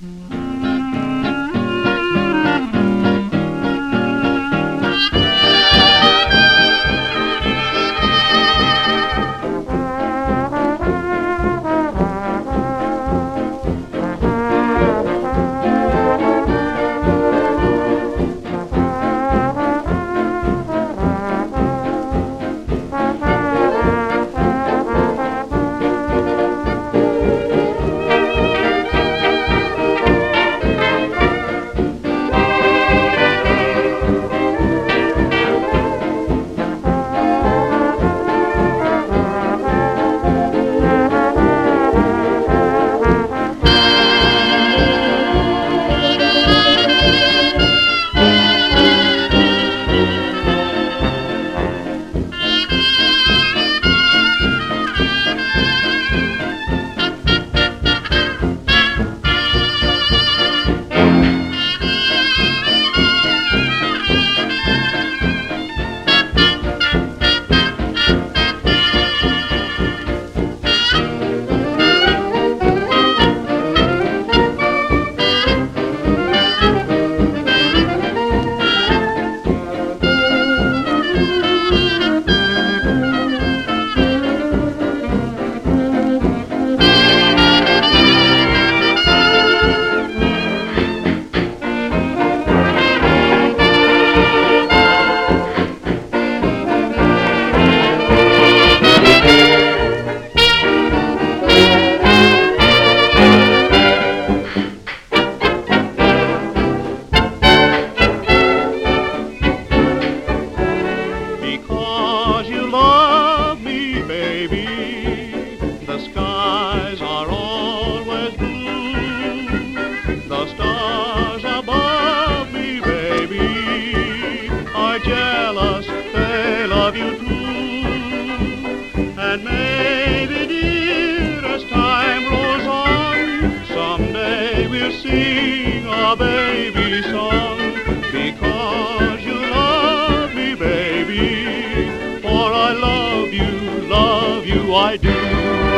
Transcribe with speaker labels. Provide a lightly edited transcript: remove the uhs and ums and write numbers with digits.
Speaker 1: Because you love me, baby, the skies are always blue. The stars above me, baby, are jealous, they love you too. And maybe, dear, as time rolls on, someday we'll sing a baby song. Because you love me, baby, for I love you, I do.